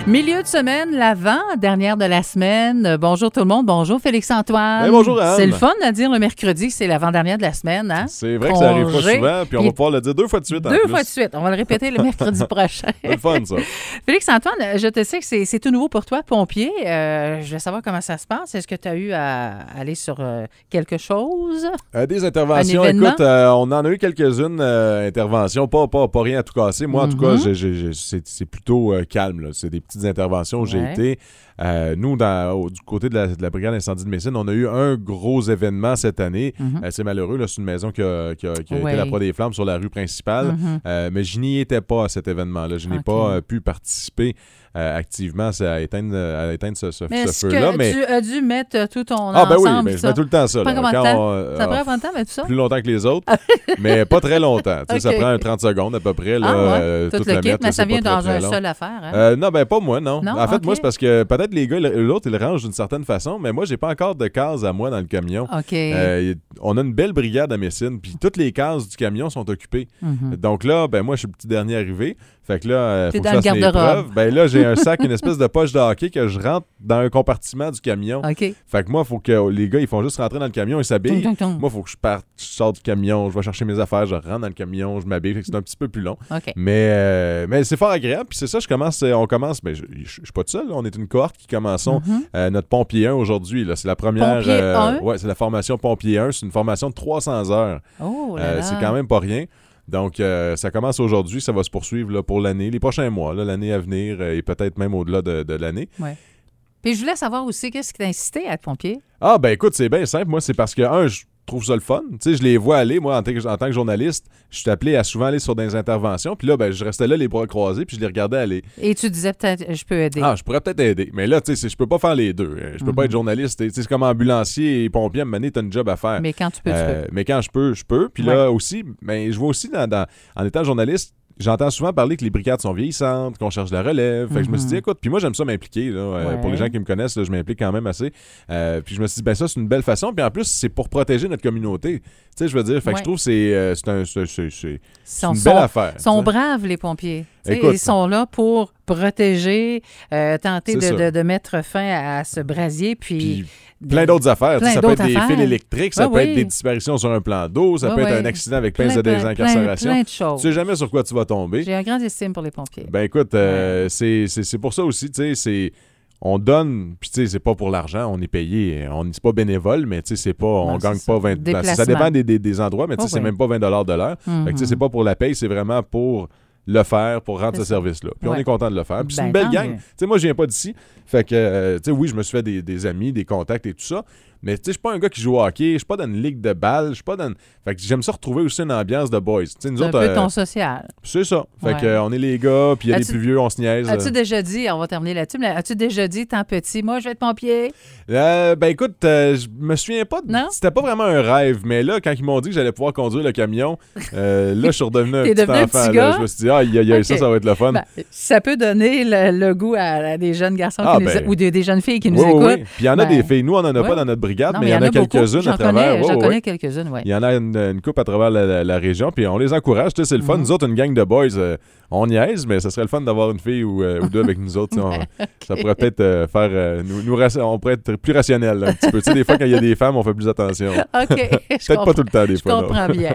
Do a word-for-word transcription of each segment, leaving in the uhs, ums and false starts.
Milieu de semaine, l'avant, dernière de la semaine. Bonjour tout le monde. Bonjour Félix-Antoine. Hey, bonjour Anne. C'est le fun de dire le mercredi que c'est l'avant-dernière de la semaine. Hein? C'est vrai que ça arrive pas souvent, puis on puis va pouvoir le dire deux fois de suite en Deux plus. fois de suite. On va le répéter le mercredi prochain. C'est le fun, ça. Félix-Antoine, je te sais que c'est, c'est tout nouveau pour toi, pompier. Euh, je veux savoir comment ça se passe. Est-ce que tu as eu à aller sur euh, quelque chose? Euh, des interventions. Un événement? Écoute, euh, on en a eu quelques-unes euh, interventions, pas, pas, pas rien à tout casser. Moi, en tout cas, Mhm. j'ai, j'ai, j'ai- c'est, c'est plutôt euh, calme. Là. C'est des petites interventions où j'ai Ouais. été. Euh, nous, dans, au- du côté de la, de la brigade d'incendie de Messine, on a eu un gros événement cette année. Mhm. Euh, c'est malheureux, là, c'est une maison qui a, qui a- qui a Ouais. été la proie des flammes sur la rue principale. Mhm. Euh, mais je n'y étais pas à cet événement-là. Je n'ai Ok. pas euh, pu participer euh, activement à éteindre, à éteindre ce, ce, Mais ce est-ce feu-là. que Mais... tu as dû mettre tout ton Ah, ben oui, ensemble? ben, tout je ça? mets tout le temps ça. Prend Là, combien de Quand temps? on, euh, Ça prend ah, combien de temps, mettre tout ça? plus longtemps que les autres, mais pas très longtemps. Tu sais, Ça Ok. prend un trente secondes à peu près. Là, Ah ouais, euh, tout toute le la kit, mettre, mais là, ça c'est vient pas dans très, très un long. seul affaire. Hein? Euh, non, ben pas moi, non. Non? En fait, Ok. moi, c'est parce que peut-être les gars, l'autre, ils rangent d'une certaine façon, mais moi, j'ai pas encore de cases à moi dans le camion. OK. Euh, on a une belle brigade à Messine, puis toutes les cases du camion sont occupées. Mhm. Donc là, ben moi, je suis le petit dernier arrivé. Fait que là, euh, T'es faut que dans je le fasse mes garde-robe. preuves. Ben là, j'ai un sac, une espèce de poche de hockey que je rentre dans un compartiment du camion. OK. Fait que moi, il faut que les gars, ils font juste rentrer dans le camion et s'habillent. Tung, tung, tung. Moi, il faut que je parte, je sors du camion, je vais chercher mes affaires, je rentre dans le camion, je m'habille. Fait que c'est un petit peu plus long. OK. Mais, euh, mais c'est fort agréable. Puis c'est ça, je commence, euh, on commence, mais je, je, je suis pas tout seul. Là. On est une cohorte qui commençons Mhm. euh, notre pompier un aujourd'hui. Là. C'est la première. Pompier un? Ouais, c'est la formation pompier un. C'est une formation de trois cents heures. Oh là Euh, là. c'est quand même pas rien. Donc, euh, ça commence aujourd'hui, ça va se poursuivre là, pour l'année, les prochains mois, là, l'année à venir euh, et peut-être même au-delà de, de l'année. Puis je voulais savoir aussi, qu'est-ce qui t'a incité à être pompier? Ah, ben écoute, c'est bien simple. Moi, c'est parce que, un, je trouve ça le fun. Tu sais, je les vois aller, moi, en, tant que- en tant que journaliste, je suis appelé à souvent aller sur des interventions. Puis là, ben, je restais là, les bras croisés, puis je les regardais aller. Et tu disais peut-être, je peux aider. Ah, je pourrais peut-être aider. Mais là, tu sais, c'est- je peux pas faire les deux. Euh, Je peux Mhm. pas être journaliste. Tu sais, c'est comme ambulancier et pompier, à un moment donné, t'as une job à faire. Mais quand tu peux, tu Euh, peux. mais quand je peux, je peux. Puis là aussi, ben, je vois aussi, dans, dans- en étant journaliste, j'entends souvent parler que les brigades sont vieillissantes, qu'on cherche de la relève. Fait que je me suis dit, Mhm. écoute, puis moi, j'aime ça m'impliquer. Là, euh, Ouais. Pour les gens qui me connaissent, là, je m'implique quand même assez. Euh, puis je me suis dit, ben ça, c'est une belle façon. Puis en plus, c'est pour protéger notre communauté. Tu sais, je veux dire, fait que Ouais. je trouve que c'est, euh, c'est, un, c'est, c'est, c'est Sont, une belle sont- affaire. sont tu sais. braves, les pompiers. Tu sais, Écoute. ils sont là pour protéger, euh, tenter C'est de, ça. de- de mettre fin à ce brasier. Puis, Puis de- plein d'autres affaires. Tu sais, plein ça peut être d'autres des affaires. fils électriques, ça Ouais, peut oui. être des disparitions sur un plan d'eau, ça Ouais, peut être ouais. un accident avec plein, plein, de plein, désincarcération. plein de choses. Tu sais jamais sur quoi tu vas tomber. J'ai un grand estime pour les pompiers. Ben écoute, euh, c'est, c'est, c'est pour ça aussi, tu sais, c'est... On donne, puis tu sais, c'est pas pour l'argent, on est payé, on c'est pas bénévole, mais tu sais, c'est pas, on Non, gagne c'est pas ça. vingt ben, ça Déplacement. dépend des, des, des endroits, mais tu sais, Oh, c'est oui. même pas vingt dollars de l'heure. Fait que tu sais, c'est pas pour la paye, c'est vraiment pour le faire, pour rendre C'est ce ça. service-là. Puis on Ouais. est content de le faire. Puis c'est Ben, une belle tant gang. mieux. Tu sais, moi, je viens pas d'ici. Fait que, euh, tu sais, oui, je me suis fait des, des amis, des contacts et tout ça. Mais tu sais, je suis pas un gars qui joue au hockey, je suis pas dans une ligue de balle, je suis pas dans... une- Fait que j'aime ça retrouver aussi une ambiance de boys. Tu sais, nous C'est un autres, peu euh, ton social. c'est ça. Fait Ouais. que, euh, on est les gars, puis il y a As-tu- les plus vieux, on se niaise. As-tu déjà dit, on va terminer là-dessus, mais as-tu déjà dit, tant petit, moi, je vais être pompier? Euh, ben écoute, euh, je me souviens pas. de- Non? C'était pas vraiment un rêve, mais là, quand ils m'ont dit que j'allais pouvoir conduire le camion, euh, là, je suis redevenu un T'es petit devenu un enfant. petit là. gars? Je me suis dit, ah, aïe, aïe, aïe, ça, Ok. ça va être le fun. Ben, ça peut donner le, le goût à, à des jeunes garçons Ah, qui nous- ben. ou des, des jeunes filles qui nous oui, oui, écoutent. oui. Puis il y en a Ben, des filles. Nous, on en a ouais. pas dans notre brigade, Non, mais il y en a beaucoup. quelques-unes J'en à travers. connais, Ouais, j'en ouais. connais quelques-unes, oui. Il y en a une, une couple à travers la, la- la région, puis on les encourage. Tu sais, c'est le fun. Mhm. Nous autres, une gang de boys, euh, on niaise, mais ça serait le fun d'avoir une fille ou, euh, ou deux avec nous autres. Tu sais, on- Ça pourrait peut-être euh, faire. euh, nous, nous raci- on pourrait être plus rationnel un petit peu. Tu sais, des fois, quand il y a des femmes, on fait plus attention. OK. je Peut-être pas tout le temps, des Je fois. non. comprends bien.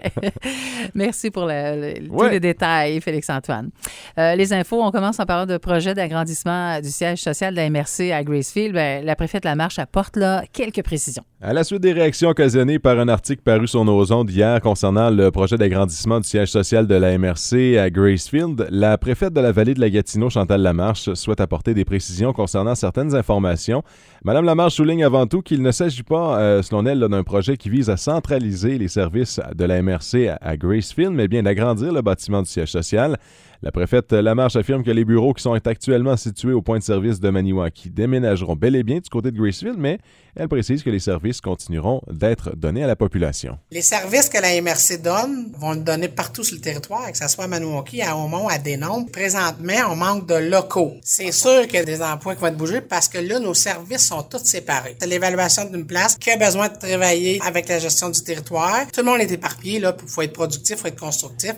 Merci pour le- le- tous Ouais. les détails, Félix-Antoine. Euh, les infos, on commence en parlant de projet d'agrandissement du siège social de la M R C à Gracefield. Ben, la préfète Lamarche apporte là quelques précisions. À la suite des réactions occasionnées par un article paru sur nos ondes hier concernant le projet d'agrandissement du siège social de la M R C à Gracefield, la préfète de la vallée de la Gatineau, Chantal Lamarche, souhaite apporter des précisions concernant certaines informations. Madame Lamarche souligne avant tout qu'il ne s'agit pas, euh, selon elle, là, d'un projet qui vise à centraliser les services de la M R C à, à Gracefield, mais bien d'agrandir le bâtiment du siège social. La préfète Lamarche affirme que les bureaux qui sont actuellement situés au point de service de Maniwaki déménageront bel et bien du côté de Gracefield, mais elle précise que les services continueront d'être donnés à la population. Les services que la M R C donne vont le donner partout sur le territoire, que ce soit à Maniwaki, à Aumont, à Denon. Présentement, on manque de locaux. C'est sûr qu'il y a des emplois qui vont être bougés parce que là, nos services sont tous séparés. C'est l'évaluation d'une place qui a besoin de travailler avec la gestion du territoire. Tout le monde est éparpillé, là, pour faut être productif, faut être constructif.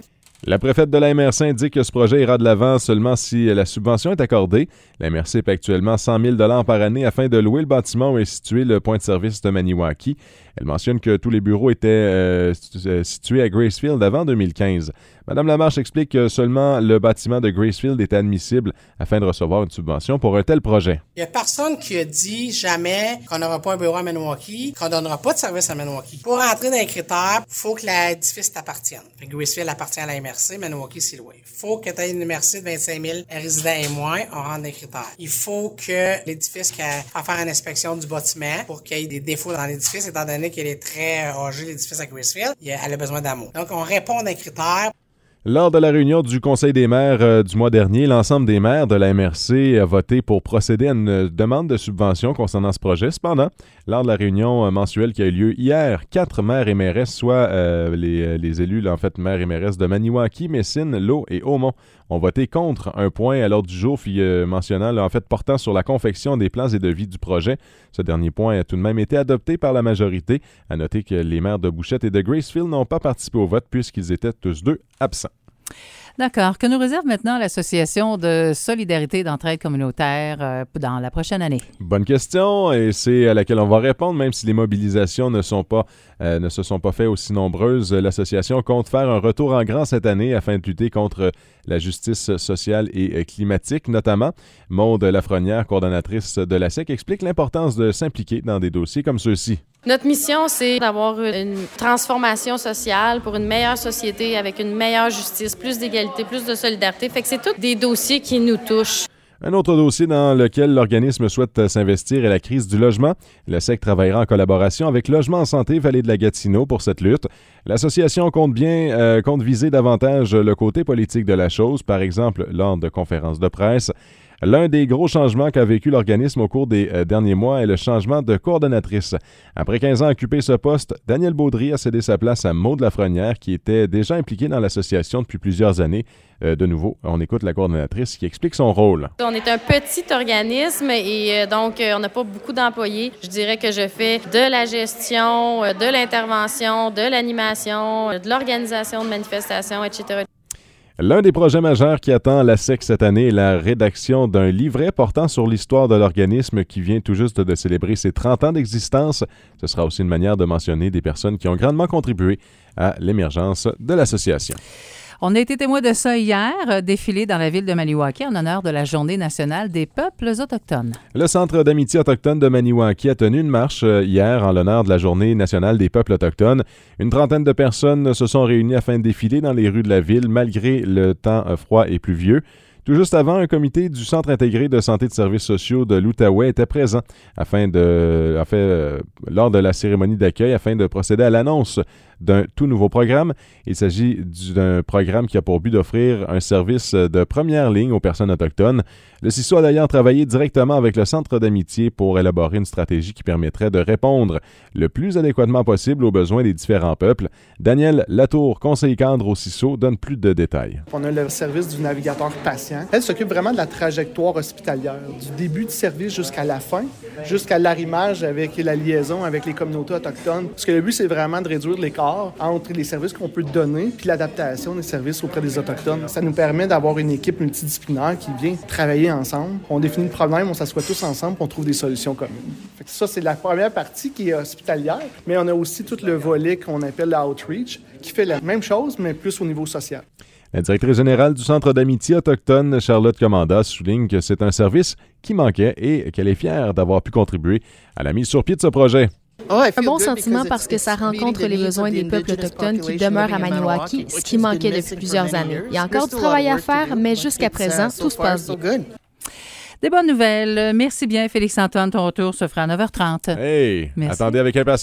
La préfète de la M R C indique que ce projet ira de l'avant seulement si la subvention est accordée. La M R C paie actuellement cent mille dollars par année afin de louer le bâtiment où est situé le point de service de Maniwaki. Elle mentionne que tous les bureaux étaient euh, situés à Gracefield avant deux mille quinze. Madame Lamarche explique que seulement le bâtiment de Gracefield est admissible afin de recevoir une subvention pour un tel projet. Il n'y a personne qui a dit jamais qu'on n'aura pas un bureau à Maniwaki, qu'on ne donnera pas de service à Maniwaki. Pour entrer dans les critères, il faut que l'édifice t'appartienne. Fait que Gracefield appartient à la M R C, Maniwaki, c'est loué. Il faut que tu aies une M R C de vingt-cinq mille résidents et moins, on rentre dans les critères. Il faut que l'édifice qui a à faire une inspection du bâtiment pour qu'il y ait des défauts dans l'édifice, étant donné qu'il est très âgé, l'édifice à Gracefield, elle a besoin d'amour. Donc, on répond à des critères. Lors de la réunion du Conseil des maires euh, du mois dernier, l'ensemble des maires de la M R C a voté pour procéder à une demande de subvention concernant ce projet. Cependant, lors de la réunion mensuelle qui a eu lieu hier, quatre maires et mairesses, soit euh, les, les élus, en fait, maires et mairesses de Maniwaki, Messine, Lowe et Aumont, ont voté contre un point à l'ordre du jour euh, mentionnant, là, en fait, portant sur la confection des plans et devis du projet. Ce dernier point a tout de même été adopté par la majorité. À noter que les maires de Bouchette et de Gracefield n'ont pas participé au vote puisqu'ils étaient tous deux absents. D'accord. Que nous réserve maintenant l'Association de solidarité et d'entraide communautaire euh, dans la prochaine année? Bonne question, et c'est à laquelle on va répondre, même si les mobilisations ne sont pas, euh, ne se sont pas faites aussi nombreuses. L'association compte faire un retour en grand cette année afin de lutter contre la justice sociale et climatique, notamment. Maude Lafrenière, coordonnatrice de l'A S E C, explique l'importance de s'impliquer dans des dossiers comme ceux-ci. Notre mission, c'est d'avoir une transformation sociale pour une meilleure société avec une meilleure justice, plus d'égalité, plus de solidarité. Fait que c'est tous des dossiers qui nous touchent. Un autre dossier dans lequel l'organisme souhaite s'investir est la crise du logement. Le S E C travaillera en collaboration avec Logement en santé Vallée de la Gatineau pour cette lutte. L'association compte bien euh, compte viser davantage le côté politique de la chose, par exemple lors de conférences de presse. L'un des gros changements qu'a vécu l'organisme au cours des euh, derniers mois est le changement de coordonnatrice. Après quinze ans à occuper ce poste, Danielle Baudry a cédé sa place à Maude Lafrenière, qui était déjà impliquée dans l'association depuis plusieurs années. Euh, de nouveau, on écoute la coordonnatrice qui explique son rôle. On est un petit organisme et euh, donc euh, on n'a pas beaucoup d'employés. Je dirais que je fais de la gestion, euh, de l'intervention, de l'animation, euh, de l'organisation de manifestations, et cetera. L'un des projets majeurs qui attend la S E C cette année est la rédaction d'un livret portant sur l'histoire de l'organisme qui vient tout juste de célébrer ses trente ans d'existence. Ce sera aussi une manière de mentionner des personnes qui ont grandement contribué à l'émergence de l'association. On a été témoin de ça hier, défilé dans la ville de Maniwaki en honneur de la Journée nationale des peuples autochtones. Le Centre d'amitié autochtone de Maniwaki a tenu une marche hier en l'honneur de la Journée nationale des peuples autochtones. Une trentaine de personnes se sont réunies afin de défiler dans les rues de la ville malgré le temps froid et pluvieux. Tout juste avant, un comité du Centre intégré de santé et de services sociaux de l'Outaouais était présent afin de, en fait, euh, lors de la cérémonie d'accueil afin de procéder à l'annonce d'un tout nouveau programme. Il s'agit d'un programme qui a pour but d'offrir un service de première ligne aux personnes autochtones. Le C I S O a d'ailleurs travaillé directement avec le Centre d'amitié pour élaborer une stratégie qui permettrait de répondre le plus adéquatement possible aux besoins des différents peuples. Daniel Latour, conseiller cadre au C I S O, donne plus de détails. On a le service du navigateur patient. Elle s'occupe vraiment de la trajectoire hospitalière, du début du service jusqu'à la fin, jusqu'à l'arrimage avec la liaison avec les communautés autochtones. Parce que le but, c'est vraiment de réduire l'écart entre les services qu'on peut donner puis l'adaptation des services auprès des Autochtones. Ça nous permet d'avoir une équipe multidisciplinaire qui vient travailler ensemble. On définit le problème, on s'assoit tous ensemble et on trouve des solutions communes. Fait que ça, c'est la première partie qui est hospitalière, mais on a aussi tout le volet qu'on appelle l'outreach, qui fait la même chose, mais plus au niveau social. La directrice générale du Centre d'amitié autochtone, Charlotte Commanda, souligne que c'est un service qui manquait et qu'elle est fière d'avoir pu contribuer à la mise sur pied de ce projet. Un bon sentiment parce que ça rencontre les besoins des peuples autochtones qui demeurent à Maniwaki, ce qui manquait depuis plusieurs années. Il y a encore du travail à faire, mais jusqu'à présent, tout se passe bien. Des bonnes nouvelles. Merci bien, Félix-Antoine. Ton retour se fera à neuf heures trente. Hey! Merci. Attendez avec impatience.